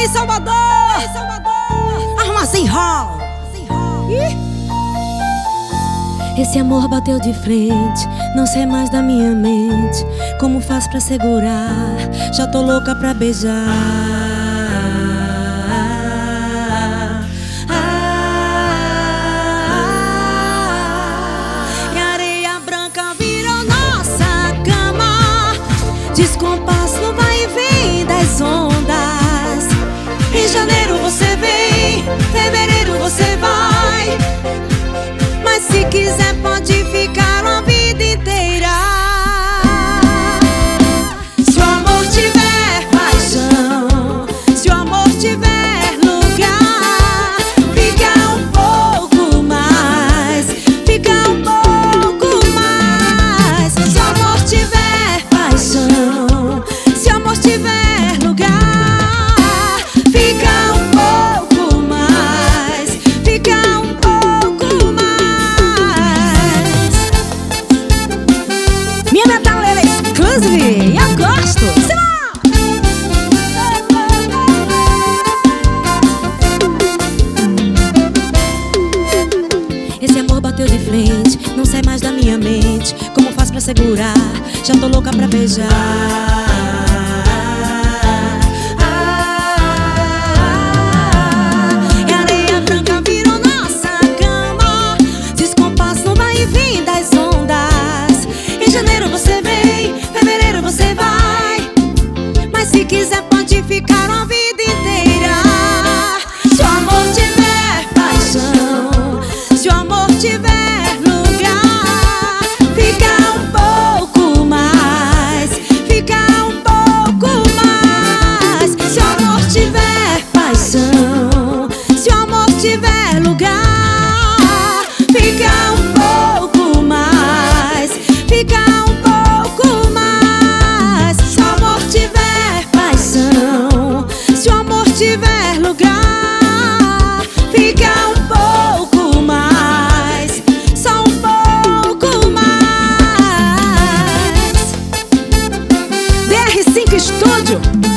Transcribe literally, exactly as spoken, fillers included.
Ei, Salvador! Ei, Salvador! Armazém Hall! Esse amor bateu de frente, não sai mais da minha mente. Como faz pra segurar? Já tô louca pra beijar. E a areia branca virou nossa cama. Descompasso no vai e vem das ondas. Em janeiro você vem, fevereiro você vai. Mas se quiser pode ficar uma vida inteira. Se o amor tiver paixão, se o amor tiver lugar, fica um pouco mais, fica um pouco mais. Se o amor tiver paixão, se o amor tiver lugar, fica um pouco mais, fica um pouco mais. Minha metaleira exclusive, eu gosto. Esse amor bateu de frente, não sai mais da minha mente. Como faz pra segurar? Já tô louca pra beijar. E a areia branca virou nossa cama. Descompasso no vai e vem das ondas. Em janeiro você vem, fevereiro você vai. Mas se quiser pode ficar uma vida inteira. Se o amor tiver paixão, se o amor tiver lugar, fica um pouco mais, fica um pouco mais. Se o amor tiver paixão, se o amor tiver lugar, fica um pouco mais, fica um pouco mais. Se o amor tiver paixão, se o amor tiver lugar, fica um pouco mais, só um pouco mais. D R cinco Estúdio.